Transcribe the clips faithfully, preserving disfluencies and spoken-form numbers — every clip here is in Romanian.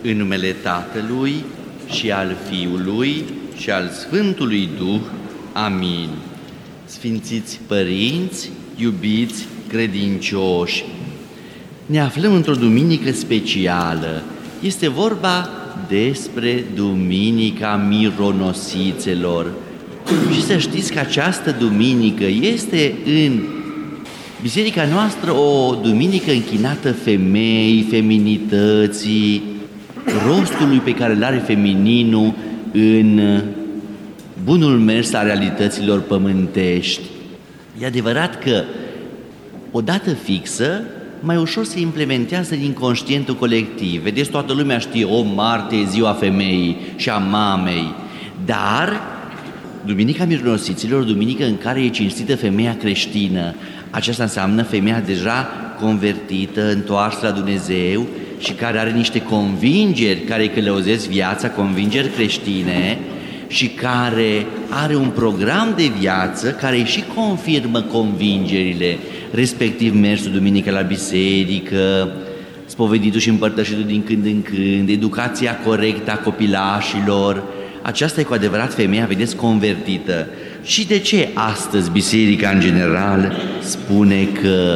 În numele Tatălui și al Fiului și al Sfântului Duh. Amin. Sfințiți părinți, iubiți credincioși, ne aflăm într-o duminică specială. Este vorba despre Duminica Mironosițelor. Și să știți că această duminică este în biserica noastră o duminică închinată femeii, feminității, rostului pe care îl are femininul în bunul mers al realităților pământești. E adevărat că o dată fixă mai ușor se implementează din conștientul colectiv. Vedeți, toată lumea știe, o martie e ziua femeii și a mamei, dar Duminica Mironosiților, duminică în care e cinstită femeia creștină, aceasta înseamnă femeia deja convertită, întoarsă la Dumnezeu și care are niște convingeri care îi călăuzesc viața, convingeri creștine, și care are un program de viață care îi și confirmă convingerile, respectiv mersul duminică la biserică, spoveditul și împărtășitul din când în când, educația corectă a copilașilor. Aceasta e cu adevărat femeia, vedeți, convertită. Și de ce astăzi biserica în general spune că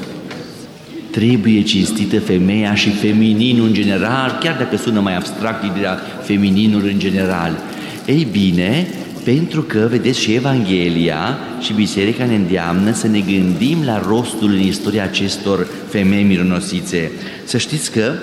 trebuie cinstită femeia și femininul în general, chiar dacă sună mai abstract ideea femininul în general? Ei bine, pentru că, vedeți, și Evanghelia și biserica ne îndeamnă să ne gândim la rostul în istoria acestor femei mironosițe. Să știți că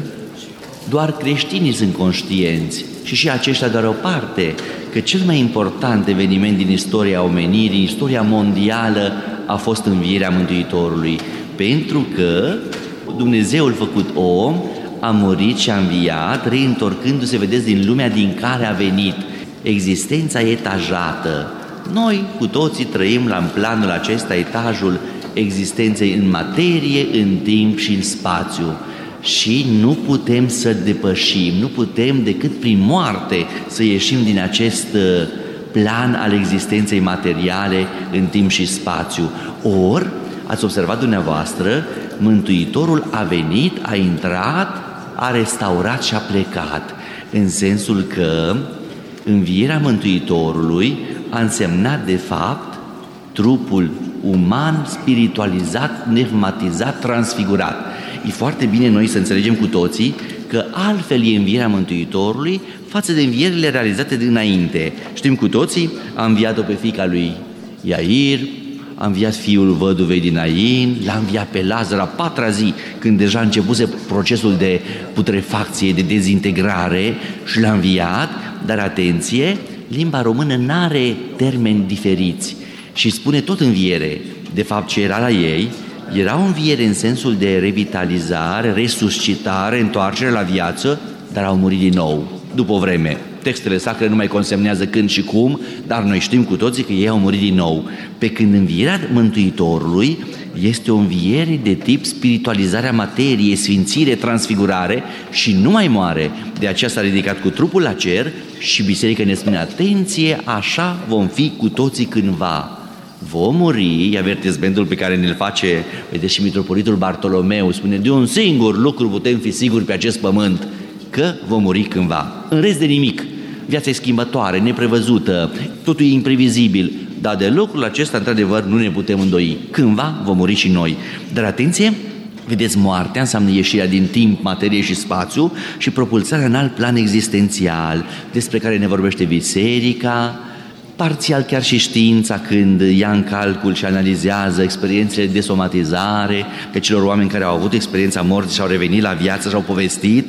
doar creștinii sunt conștienți și și aceștia doar o parte, că cel mai important eveniment din istoria omenirii, din istoria mondială, a fost învierea Mântuitorului. Pentru că Dumnezeul făcut om a murit și a înviat, reîntorcându-se, vedeți, din lumea din care a venit. Existența etajată. Noi cu toții trăim la în planul acesta etajul existenței în materie, în timp și în spațiu. Și nu putem să depășim, nu putem decât prin moarte să ieșim din acest plan al existenței materiale în timp și spațiu. Or, ați observat dumneavoastră, Mântuitorul a venit, a intrat, a restaurat și a plecat, în sensul că învierea Mântuitorului a însemnat de fapt trupul uman spiritualizat, pneumatizat, transfigurat. E foarte bine noi să înțelegem cu toții că altfel e învierea Mântuitorului față de învierile realizate dinainte. Știm cu toții, a înviat-o pe fiica lui Iair, a înviat fiul văduvei din Nain, l-a înviat pe Lazar a patra zi, când deja începuse procesul de putrefacție, de dezintegrare, și l-a înviat. Dar atenție, limba română n-are termeni diferiți și spune tot înviere. De fapt, ce era la ei era o înviere în sensul de revitalizare, resuscitare, întoarcere la viață, dar au murit din nou, după o vreme. Textele sacre nu mai consemnează când și cum, dar noi știm cu toții că ei au murit din nou. Pe când învierea Mântuitorului este o înviere de tip spiritualizarea materiei, sfințire, transfigurare, și nu mai moare. De aceea s-a ridicat cu trupul la cer și biserica ne spune, atenție, așa vom fi cu toții cândva. Vom muri, avertismentul pe care ne-l face, vedeți, și mitropolitul Bartolomeu, spune, de un singur lucru putem fi siguri pe acest pământ, că vom muri cândva. În rest de nimic. Viața e schimbătoare, neprevăzută, totul e imprevizibil, dar de lucrul acesta, într-adevăr, nu ne putem îndoi. Cândva vom muri și noi. Dar atenție, vedeți, moartea înseamnă ieșirea din timp, materie și spațiu și propulsarea în alt plan existențial, despre care ne vorbește biserica, parțial chiar și știința, când ia în calcul și analizează experiențele de somatizare pe celor oameni care au avut experiența morții și au revenit la viață și au povestit.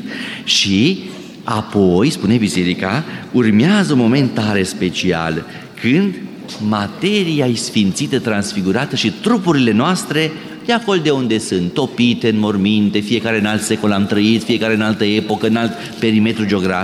Și apoi, spune biserica, urmează un moment tare special, când materia e sfințită, transfigurată și trupurile noastre de acolo de unde sunt, topite în morminte, fiecare în alt secol am trăit, fiecare în altă epocă, în alt perimetru geografic,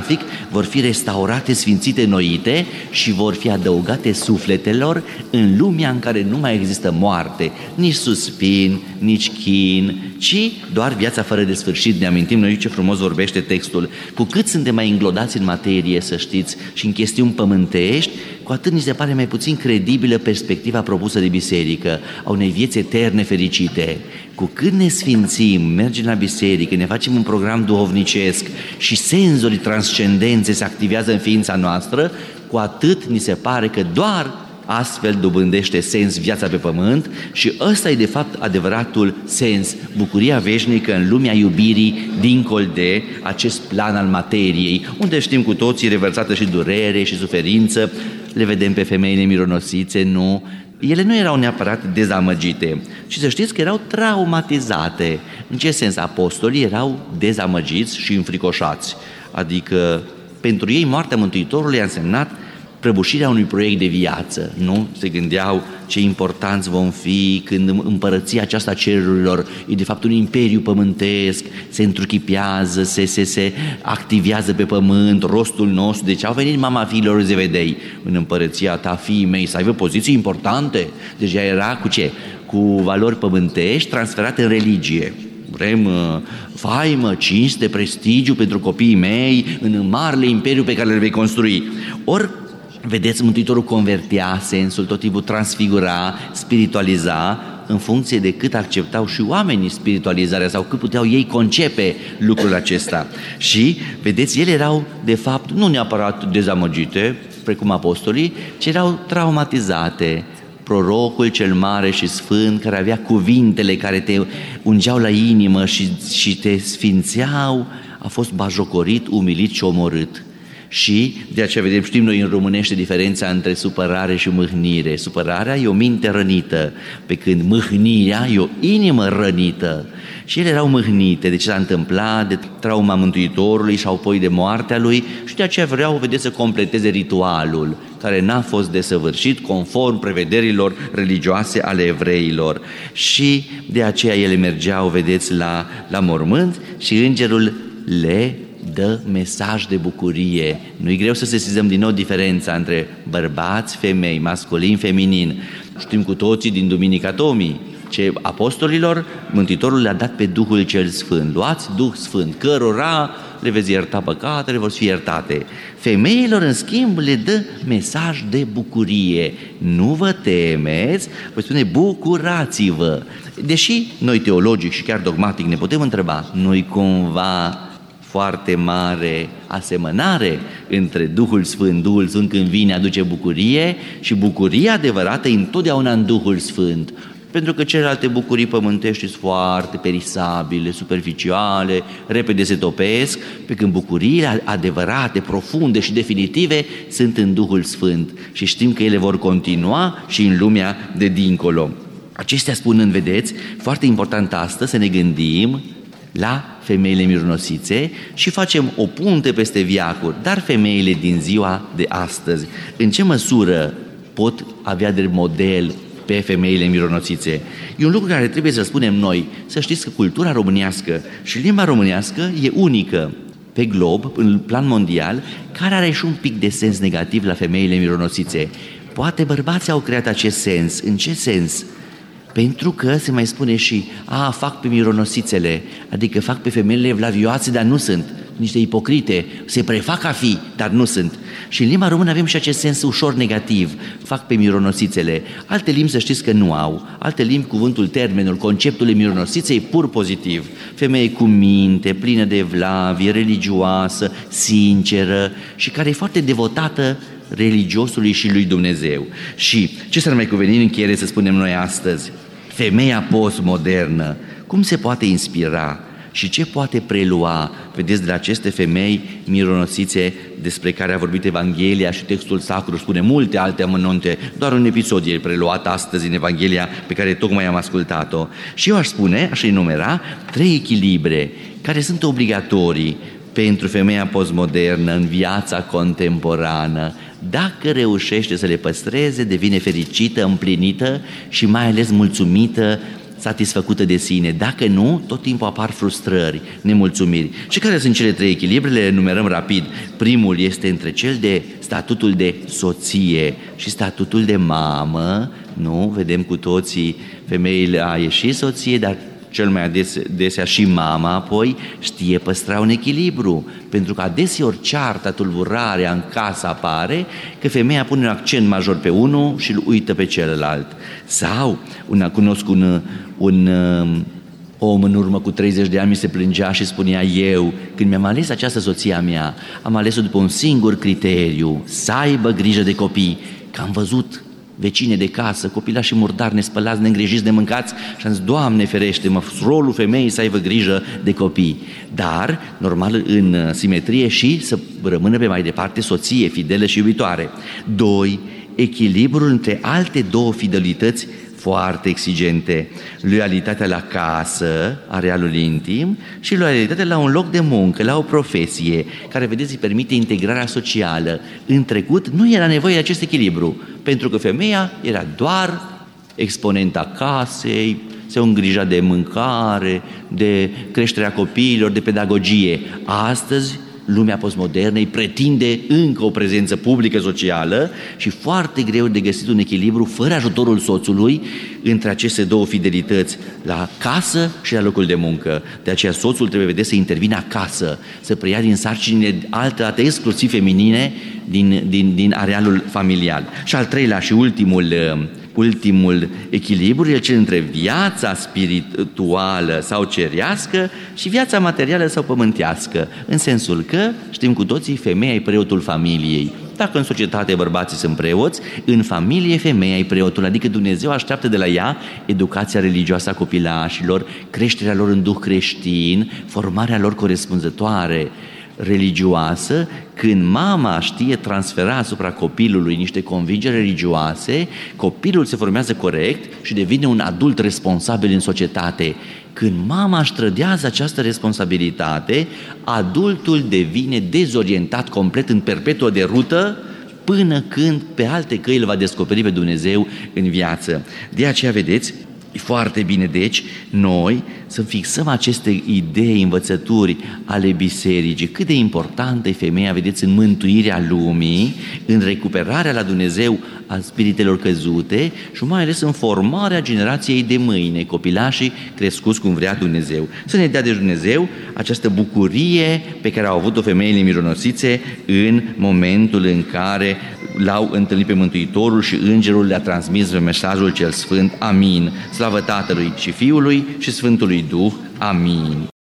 vor fi restaurate, sfințite, înnoite și vor fi adăugate sufletelor în lumea în care nu mai există moarte, nici suspin, nici chin, ci doar viața fără de sfârșit. Ne amintim noi ce frumos vorbește textul. Cu cât suntem mai înglodați în materie, să știți, și în chestiuni pământești, cu atât ni se pare mai puțin credibilă perspectiva propusă de biserică a unei vieți eterne fericite. Cu cât ne sfințim, mergem la biserică, ne facem un program duhovnicesc și senzorii transcendențe se activează în ființa noastră, cu atât ni se pare că doar astfel dobândește sens viața pe pământ și ăsta e de fapt adevăratul sens, bucuria veșnică în lumea iubirii dincolo de acest plan al materiei, unde știm cu toții revărsată și durere și suferință. Le vedem pe femeile mironosițe, nu? Ele nu erau neapărat dezamăgite, ci să știți că erau traumatizate. În ce sens? Apostolii erau dezamăgiți și înfricoșați. Adică pentru ei moartea Mântuitorului a însemnat prăbușirea unui proiect de viață, nu? Se gândeau ce importanți vom fi când împărăția aceasta cerurilor e de fapt un imperiu pământesc, se întruchipează, se, se, se activează pe pământ, rostul nostru. Deci au venit mama fiilor Zevedei în împărăția ta, fiii mei, să aibă poziții importante. Deci ea era cu ce? Cu valori pământești transferate în religie. Vrem uh, faimă, cinste, prestigiu pentru copiii mei în marele imperiu pe care le vei construi. Ori vedeți, Mântuitorul convertea sensul, tot timpul transfigura, spiritualiza, în funcție de cât acceptau și oamenii spiritualizarea sau cât puteau ei concepe lucrul acesta. Și, vedeți, ele erau, de fapt, nu neapărat dezamăgite, precum apostolii, ci erau traumatizate. Prorocul cel mare și sfânt, care avea cuvintele care te ungeau la inimă și, și te sfințeau, a fost bajocorit, umilit și omorât. Și de aceea vedem, știm noi în românește diferența între supărare și mâhnire. Supărarea e o minte rănită, pe când mâhnirea e o inimă rănită. Și ele erau mâhnite de ce s-a întâmplat, de trauma Mântuitorului și apoi de moartea lui, și de aceea vreau, vedeți, să completeze ritualul care n-a fost desăvârșit conform prevederilor religioase ale evreilor. Și de aceea ele mergeau, vedeți, la, la mormânt și îngerul le dă mesaj de bucurie. Nu-i greu să sesizăm din nou diferența între bărbați, femei, masculin, feminin. Știm cu toții din Duminica Tomii ce apostolilor Mântuitorul le-a dat pe Duhul cel Sfânt. Luați Duh Sfânt, cărora le veți ierta păcatele, vor fi iertate. Femeilor, în schimb, le dă mesaj de bucurie. Nu vă temeți, vă spune bucurați-vă. Deși noi teologic și chiar dogmatic ne putem întreba, nu-i cumva foarte mare asemănare între Duhul Sfânt, Duhul Sfânt când vine aduce bucurie și bucuria adevărată e întotdeauna în Duhul Sfânt. Pentru că celelalte bucurii pământești sunt foarte perisabile, superficiale, repede se topesc, pe când bucuriile adevărate, profunde și definitive sunt în Duhul Sfânt și știm că ele vor continua și în lumea de dincolo. Acestea spunând, vedeți, foarte important astăzi să ne gândim la femeile mironosițe și facem o punte peste veacuri, dar femeile din ziua de astăzi, în ce măsură pot avea de model pe femeile mironosițe? E un lucru care trebuie să spunem noi. Să știți că cultura românească și limba românească e unică pe glob, în plan mondial, care are și un pic de sens negativ la femeile mironosițe. Poate bărbații au creat acest sens. În ce sens? Pentru că se mai spune și, a, fac pe mironosițele, adică fac pe femeile evlavioase, dar nu sunt, niște ipocrite, se prefac a fi, dar nu sunt. Și în limba română avem și acest sens ușor negativ, fac pe mironosițele. Alte limbi să știți că nu au. Alte limbi, cuvântul, termenul, conceptul mironosițe e pur pozitiv. Femeie cu minte, plină de evlavie, religioasă, sinceră și care e foarte devotată religiosului și lui Dumnezeu. Și ce s-ar mai cuveni în încheiere să spunem noi astăzi? Femeia postmodernă, cum se poate inspira și ce poate prelua, vedeți, de la aceste femei mironosițe despre care a vorbit Evanghelia și textul sacru spune multe alte amănunte, doar un episod e preluat astăzi în Evanghelia pe care tocmai am ascultat-o. Și eu aș spune, aș enumera, trei echilibre care sunt obligatorii pentru femeia postmodernă în viața contemporană. Dacă reușește să le păstreze, devine fericită, împlinită și mai ales mulțumită satisfăcută de sine. Dacă nu, tot timpul apar frustrări, nemulțumiri. Și care sunt cele trei echilibre? Le enumerăm rapid. Primul este între cel de statutul de soție și statutul de mamă. Nu? Vedem cu toții, femeile a ieșit soție, dar cel mai adesea, adesea și mama apoi știe păstra un echilibru, pentru că adeseori cearta, tulburarea în casă apare că femeia pune un accent major pe unul și îl uită pe celălalt. Sau, una, cunosc un, un um, om în urmă cu treizeci de ani mi se plângea și spunea: eu, când mi-am ales această soție a mea, am ales-o după un singur criteriu, să aibă grijă de copii, că am văzut vecine de casă, copilași murdari, nespălați, neîngrijiți, nemâncați și am zis: Doamne ferește-mă, rolul femeii să aibă grijă de copii. Dar, normal, în simetrie și să rămână pe mai departe soție, fidelă și iubitoare. Doi, echilibrul între alte două fidelități foarte exigente, loialitatea la casă, arealul intim, și loialitatea la un loc de muncă, la o profesie, care, vedeți, îi permite integrarea socială. În trecut nu era nevoie de acest echilibru, pentru că femeia era doar exponenta casei, se îngrija de mâncare, de creșterea copiilor, de pedagogie. Astăzi, lumea postmodernă îi pretinde încă o prezență publică socială și foarte greu de găsit un echilibru fără ajutorul soțului între aceste două fidelități, la casă și la locul de muncă. De aceea soțul trebuie, vedeți, să intervină acasă, să preia din sarcinile alte date exclusiv feminine din, din, din arealul familial. Și al treilea și ultimul Ultimul echilibru e cel între viața spirituală sau cerească și viața materială sau pământească, în sensul că, știm cu toții, femeia e preotul familiei. Dacă în societate bărbații sunt preoți, în familie femeia e preotul, adică Dumnezeu așteaptă de la ea educația religioasă a copilașilor, creșterea lor în duh creștin, formarea lor corespunzătoare religioasă. Când mama știe transfera asupra copilului niște convingeri religioase, copilul se formează corect și devine un adult responsabil în societate. Când mama își trădează această responsabilitate, adultul devine dezorientat complet în perpetuă derută, până când pe alte căi îl va descoperi pe Dumnezeu în viață. De aceea, vedeți, e foarte bine, deci, noi să fixăm aceste idei, învățături ale bisericii. Cât de importantă e femeia, vedeți, în mântuirea lumii, în recuperarea la Dumnezeu a spiritelor căzute și mai ales în formarea generației de mâine, copilașii crescuți cum vrea Dumnezeu. Să ne dea de Dumnezeu această bucurie pe care au avut-o femeile mironosițe în momentul în care l-au întâlnit pe Mântuitorul și Îngerul le-a transmis mesajul cel sfânt. Amin. Slavă Tatălui și Fiului și Sfântului Duh. Amin.